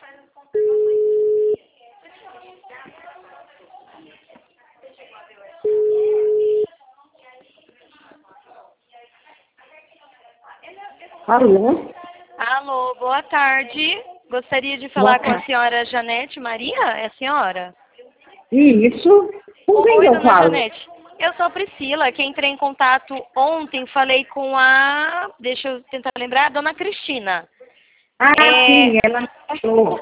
Alô? Alô, boa tarde. Gostaria de falar com a senhora Janete Maria, é a senhora? Isso. Com quem Oi, eu dona falo? Janete. Eu sou a Priscila, que entrei em contato ontem, falei com a, deixa eu tentar lembrar, a dona Cristina. Sim, ela falou.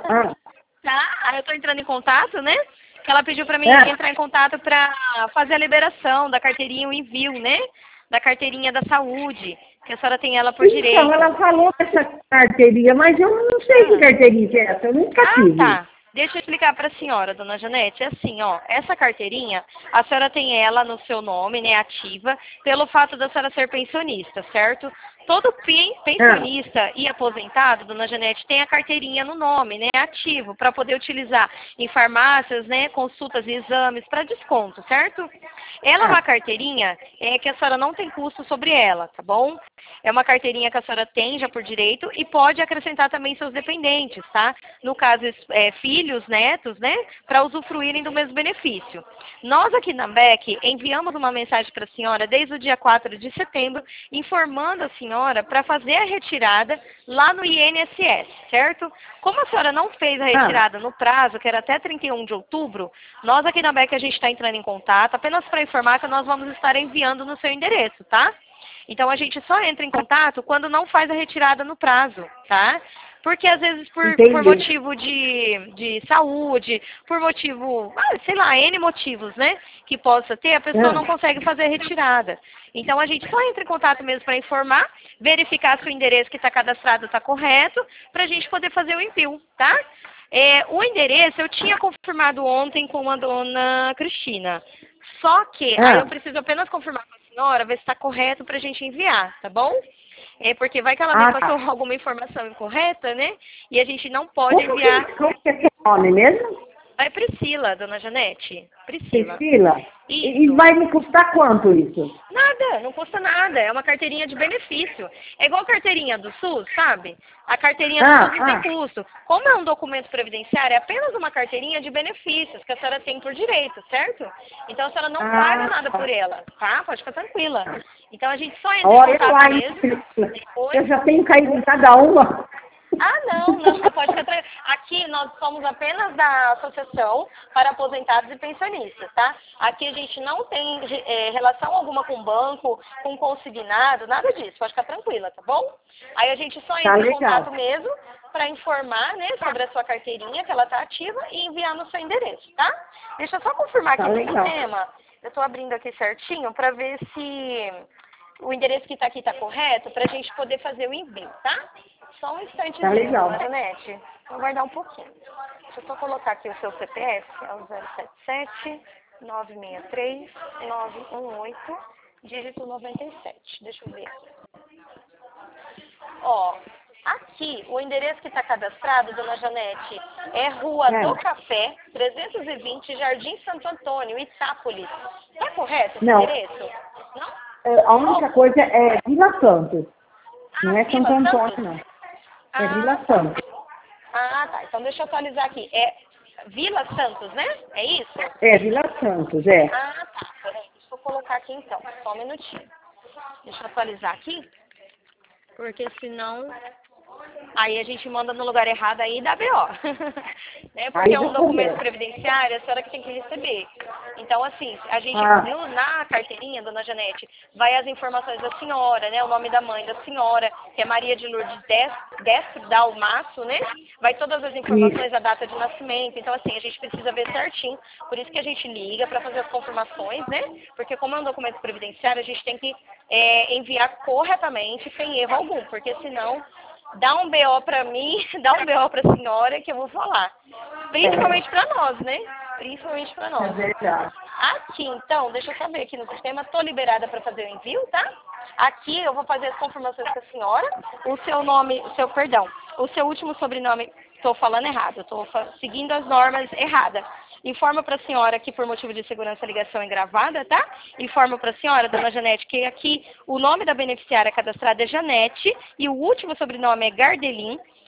Tá, aí eu tô entrando em contato, né? Que ela pediu pra mim É. entrar em contato pra fazer a liberação da carteirinha, o envio, né? Da carteirinha da saúde, que a senhora tem ela por Então, direito. ela falou dessa carteirinha, mas eu não sei que carteirinha que é essa, eu nunca tive. Tá. Deixa eu explicar para a senhora, dona Janete. É assim, ó, essa carteirinha, a senhora tem ela no seu nome, né, ativa, pelo fato da senhora ser pensionista, certo? Todo pensionista e aposentado, dona Janete, tem a carteirinha no nome, né, ativo, para poder utilizar em farmácias, né, consultas e exames para desconto, certo? Ela é uma carteirinha que a senhora não tem custo sobre ela, tá bom? É uma carteirinha que a senhora tem já por direito e pode acrescentar também seus dependentes, tá? No caso, filhos, netos, né? Para usufruírem do mesmo benefício. Nós aqui na BEC enviamos uma mensagem para a senhora desde o dia 4 de setembro, informando a senhora para fazer a retirada lá no INSS, certo? Como a senhora não fez a retirada no prazo, que era até 31 de outubro, nós aqui na BEC a gente está entrando em contato, apenas para informar que nós vamos estar enviando no seu endereço, tá? Então a gente só entra em contato quando não faz a retirada no prazo, tá? Porque às vezes por motivo de saúde, por motivo, sei lá, N motivos, né? Que possa ter, a pessoa não consegue fazer a retirada. Então a gente só entra em contato mesmo para informar, verificar se o endereço que está cadastrado está correto, para a gente poder fazer o envio, tá? O endereço eu tinha confirmado ontem com a dona Cristina. Só que aí eu preciso apenas confirmar com a senhora, ver se está correto para a gente enviar, tá bom? Porque vai que ela me passou alguma informação incorreta, né? E a gente não pode enviar. Como que é seu nome mesmo? É Priscila, dona Janete. Priscila. Priscila? E vai me custar quanto isso? Nada, não custa nada. É uma carteirinha de benefício. É igual a carteirinha do SUS, sabe? A carteirinha do SUS não tem custo. Como é um documento previdenciário, é apenas uma carteirinha de benefícios que a senhora tem por direito, certo? Então a senhora não paga nada por ela, tá? Pode ficar tranquila. Então a gente só entra em contato mesmo. Eu já tenho caído em cada uma. Não, pode ficar tranquila. Aqui nós somos apenas da Associação para Aposentados e Pensionistas, tá? Aqui a gente não tem relação alguma com banco, com consignado, nada disso. Pode ficar tranquila, tá bom? Aí a gente só entra em contato mesmo para informar, né, sobre a sua carteirinha, que ela tá ativa, e enviar no seu endereço, tá? Deixa eu só confirmar aqui no sistema. Eu tô abrindo aqui certinho para ver se o endereço que tá aqui tá correto, pra gente poder fazer o envio, tá? Só um instantezinho, dona Janete. Vou guardar um pouquinho. Deixa eu só colocar aqui o seu CPF, é o 077 963 918, dígito 97. Deixa eu ver aqui. Ó, aqui, o endereço que está cadastrado, dona Janete, é Rua do Café, 320, Jardim Santo Antônio, Itápolis. Tá correto esse endereço? Não? A única coisa é Vila Santos. Não é Santo Antônio, não. É Vila Santos. Tá. Então deixa eu atualizar aqui. É Vila Santos, né? É isso? É, Vila Santos, é. Tá. Peraí, deixa eu colocar aqui então. Só um minutinho. Deixa eu atualizar aqui. Porque senão... Aí a gente manda no lugar errado aí e dá BO. Né? Porque é um documento previdenciário, a senhora que tem que receber. Então, assim, a gente, na carteirinha, dona Janete, vai as informações da senhora, né? O nome da mãe da senhora, que é Maria de Lourdes Destro Dalmaço, né? Vai todas as informações, a data de nascimento. Então, assim, a gente precisa ver certinho. Por isso que a gente liga para fazer as confirmações, né? Porque como é um documento previdenciário, a gente tem que enviar corretamente, sem erro algum. Porque senão... Dá um BO pra mim, dá um BO pra senhora que eu vou falar. Principalmente pra nós, né? Principalmente pra nós. É verdade. Aqui, então, deixa eu só ver aqui no sistema. Tô liberada pra fazer o envio, tá? Aqui eu vou fazer as confirmações com a senhora. O seu nome, o seu último sobrenome, tô falando errado. Tô seguindo as normas erradas. Informo para a senhora que por motivo de segurança a ligação é gravada, tá? Informo para a senhora, dona Janete, que aqui o nome da beneficiária cadastrada é Janete e o último sobrenome é Gardelin.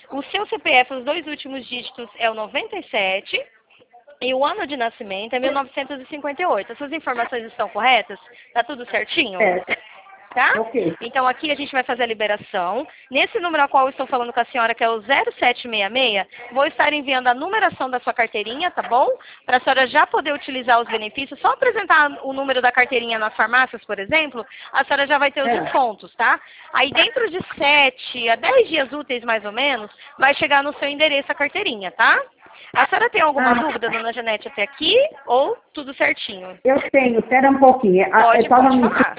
O seu CPF, os 2 últimos dígitos é o 97 e o ano de nascimento é 1958. Essas informações estão corretas? Tá tudo certinho? Tá? Ok. Então aqui a gente vai fazer a liberação. Nesse número ao qual eu estou falando com a senhora, que é o 0766, vou estar enviando a numeração da sua carteirinha, tá bom? Para a senhora já poder utilizar os benefícios. Só apresentar o número da carteirinha nas farmácias, por exemplo, a senhora já vai ter os descontos, tá? Aí dentro de 7 a 10 dias úteis, mais ou menos, vai chegar no seu endereço a carteirinha, tá? A senhora tem alguma dúvida, dona Janete, até aqui? Ou tudo certinho? Eu tenho, espera um pouquinho. Pode falar.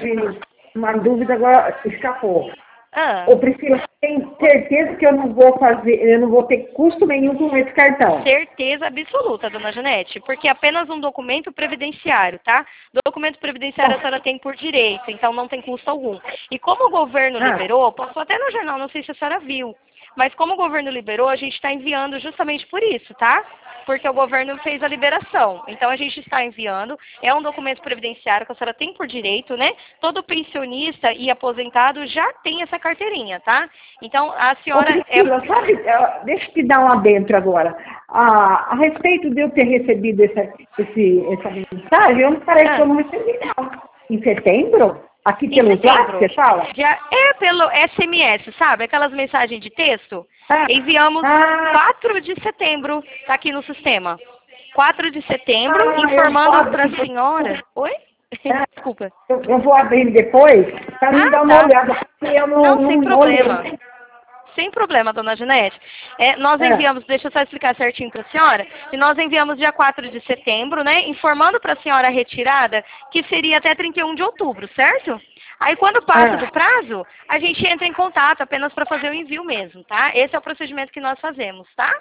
Uma dúvida agora escapou. Ah. Ô, Priscila, tem certeza que eu não vou ter custo nenhum com esse cartão? Certeza absoluta, dona Janete, porque é apenas um documento previdenciário, tá? Documento previdenciário a senhora tem por direito, então não tem custo algum. E como o governo liberou, passou até no jornal, não sei se a senhora viu, mas como o governo liberou, a gente está enviando justamente por isso, tá? Porque o governo fez a liberação. Então a gente está enviando, é um documento previdenciário que a senhora tem por direito, né? Todo pensionista e aposentado já tem essa carteirinha, tá? Então a senhora... Priscila, sabe, deixa eu te dar um adentro agora. A respeito de eu ter recebido essa mensagem, eu não parece que eu não recebi, não. Em setembro? Aqui pelo WhatsApp, você fala? Pelo SMS, sabe? Aquelas mensagens de texto. Enviamos 4 de setembro, tá aqui no sistema. 4 de setembro, informando para a senhora... Oi? Desculpa. Eu vou abrir depois para me dar uma olhada. Eu não, sem problema. Sem problema, dona Janete. Nós enviamos, deixa eu só explicar certinho para a senhora, e nós enviamos dia 4 de setembro, né, informando para a senhora a retirada, que seria até 31 de outubro, certo? Aí quando passa do prazo, a gente entra em contato apenas para fazer o envio mesmo, tá? Esse é o procedimento que nós fazemos, tá?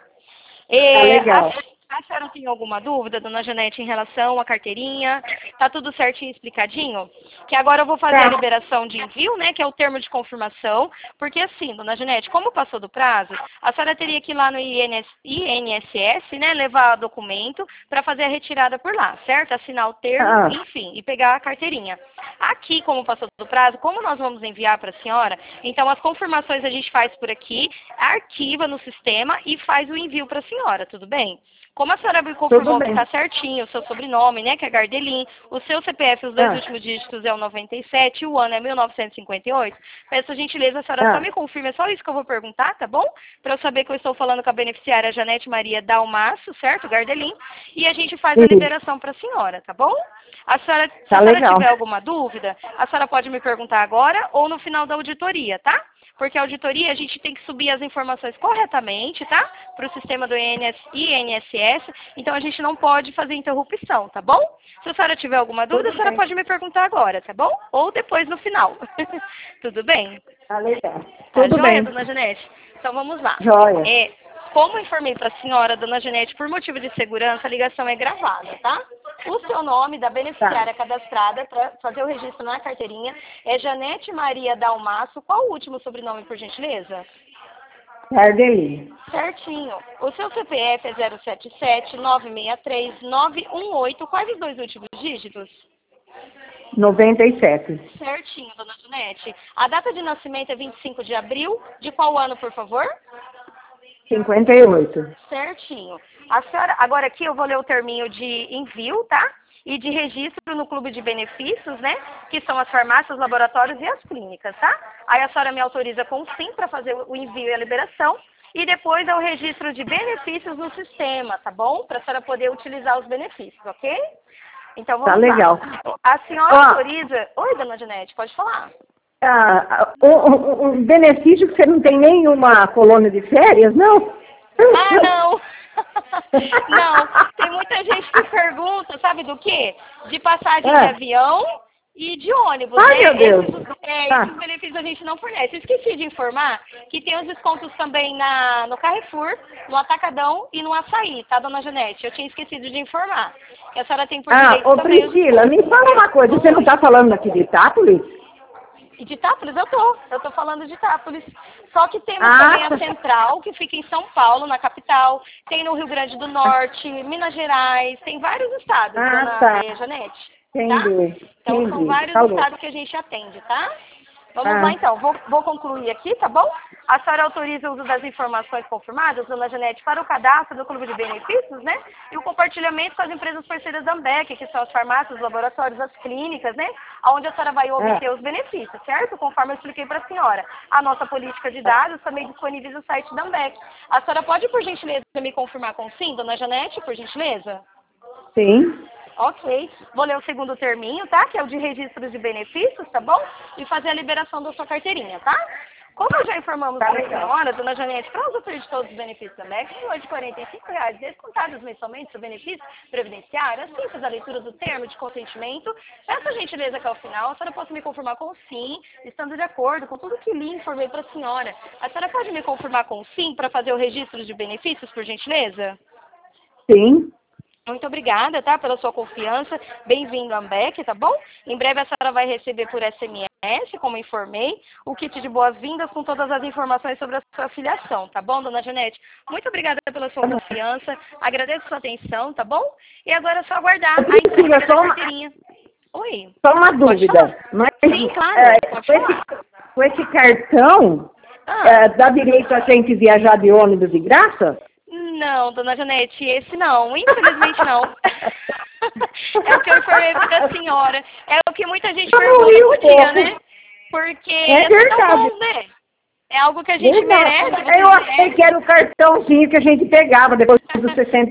Legal. A senhora tem alguma dúvida, dona Janete, em relação à carteirinha? Tá tudo certinho, explicadinho? Que agora eu vou fazer a liberação de envio, né, que é o termo de confirmação, porque assim, dona Janete, como passou do prazo, a senhora teria que ir lá no INSS, né, levar documento para fazer a retirada por lá, certo? Assinar o termo, enfim, e pegar a carteirinha. Aqui, como passou do prazo, como nós vamos enviar para a senhora, então as confirmações a gente faz por aqui, arquiva no sistema e faz o envio para a senhora, tudo bem? Como a senhora me confirmou que está certinho, o seu sobrenome, né, que é Gardelin, o seu CPF, os 2 últimos dígitos é o 97, o ano é 1958, peço a gentileza, a senhora só me confirma, é só isso que eu vou perguntar, tá bom? Para eu saber que eu estou falando com a beneficiária Janete Maria Dalmaço, certo, Gardelin, e a gente faz a liberação para a senhora, tá bom? A senhora, se a senhora tiver alguma dúvida, a senhora pode me perguntar agora ou no final da auditoria, tá? Porque a auditoria a gente tem que subir as informações corretamente, tá? Para o sistema do INSS, então a gente não pode fazer interrupção, tá bom? Se a senhora tiver alguma dúvida, a senhora pode me perguntar agora, tá bom? Ou depois no final. Tudo bem? Tá legal. Tudo bem, dona Janete? Então vamos lá. Joia. Como informei para a senhora, dona Janete, por motivo de segurança, a ligação é gravada, tá? O seu nome da beneficiária cadastrada para fazer o registro na carteirinha é Janete Maria Dalmaço. Qual o último sobrenome, por gentileza? Gardelin. Certinho. O seu CPF é 077-963-918. Quais os 2 últimos dígitos? 97. Certinho, dona Janete. A data de nascimento é 25 de abril. De qual ano, por favor? 58. Certinho. A senhora, agora aqui eu vou ler o terminho de envio, tá? E de registro no clube de benefícios, né? Que são as farmácias, laboratórios e as clínicas, tá? Aí a senhora me autoriza com sim para fazer o envio e a liberação. E depois é o registro de benefícios no sistema, tá bom? Para a senhora poder utilizar os benefícios, ok? Então vamos lá. Legal. A senhora autoriza... Oi, dona Janete, pode falar. Um benefício que você não tem nenhuma colônia de férias, não? Não. Não, tem muita gente que pergunta, sabe do quê? De passagem de avião e de ônibus. Ai, meu Deus. Esses benefícios a gente não fornece. Esqueci de informar que tem os descontos também no Carrefour, no Atacadão e no Açaí, tá, dona Janete? Eu tinha esquecido de informar. Que a senhora tem por direito também. Priscila, me fala uma coisa, você não está falando aqui de Itápolis? E de Itápolis eu tô falando de Itápolis. Só que temos também a Central, que fica em São Paulo, na capital. Tem no Rio Grande do Norte, Minas Gerais, tem vários estados, dona Janete. Entendi. Tá? Então são vários estados que a gente atende, tá? Vamos lá então, vou concluir aqui, tá bom? A senhora autoriza o uso das informações confirmadas, dona Janete, para o cadastro do Clube de Benefícios, né? E o compartilhamento com as empresas parceiras da Ambec, que são as farmácias, os laboratórios, as clínicas, né? Onde a senhora vai obter os benefícios, certo? Conforme eu expliquei para a senhora. A nossa política de dados também disponibiliza o site da Ambec. A senhora pode, por gentileza, me confirmar com sim, dona Janete, por gentileza? Sim. Ok. Vou ler o segundo terminho, tá? Que é o de registros de benefícios, tá bom? E fazer a liberação da sua carteirinha, tá? Como já informamos a senhora, dona Janete, para usufruir de todos os benefícios da MEC, tem hoje R$ 45,00 descontados mensalmente do benefício previdenciário, assim faz a leitura do termo de consentimento. Peço a gentileza que ao final a senhora possa me confirmar com sim, estando de acordo com tudo que lhe informei para a senhora. A senhora pode me confirmar com sim para fazer o registro de benefícios, por gentileza? Sim. Muito obrigada, tá, pela sua confiança. Bem-vindo à Ambec, tá bom? Em breve a senhora vai receber por SMS, como informei, o kit de boas-vindas com todas as informações sobre a sua afiliação, tá bom, dona Janete? Muito obrigada pela sua confiança, agradeço a sua atenção, tá bom? E agora é só aguardar a entrega da carteirinha. Oi. Só uma dúvida. Mas, sim, claro, pode falar. Com esse cartão, dá direito a gente viajar de ônibus de graça? Não, dona Janete, esse não, infelizmente não. É o que eu informei para a senhora. É o que muita gente pergunta no dia, né? Porque é tão bom, né? É algo que a gente merece. Eu achei que era o cartãozinho que a gente pegava depois dos 60.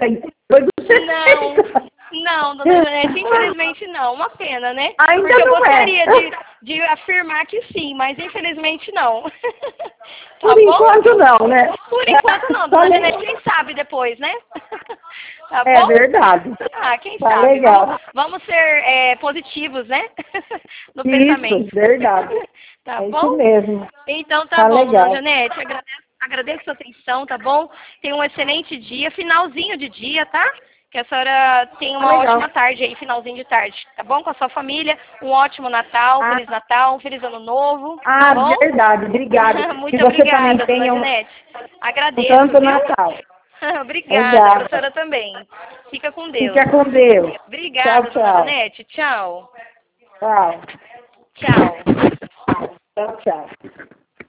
Não, dona Janete, infelizmente não. Uma pena, né? Ainda porque eu não gostaria de afirmar que sim, mas infelizmente não. Tá Por enquanto não, né? Por enquanto não, dona Janete, quem sabe depois, né? Tá bom? É verdade. Quem tá sabe. Legal. Vamos ser positivos, né? No pensamento. Isso, verdade. Tá é bom? Isso mesmo. Então tá bom, legal. dona Janete. Agradeço a sua atenção, tá bom? Tenha um excelente dia, finalzinho de dia, tá? Que a senhora tenha uma ótima tarde aí, finalzinho de tarde, tá bom? Com a sua família, um ótimo Natal, Feliz Natal, um Feliz Ano Novo, tá bom? Verdade, obrigada. Muito obrigada, dona Janete. Agradeço, Santo viu? Natal. Obrigada, a senhora também. Fica com Deus. Fica com Deus. Obrigada, tchau, dona Janete. Tchau. Tchau. Tchau. Tchau, tchau.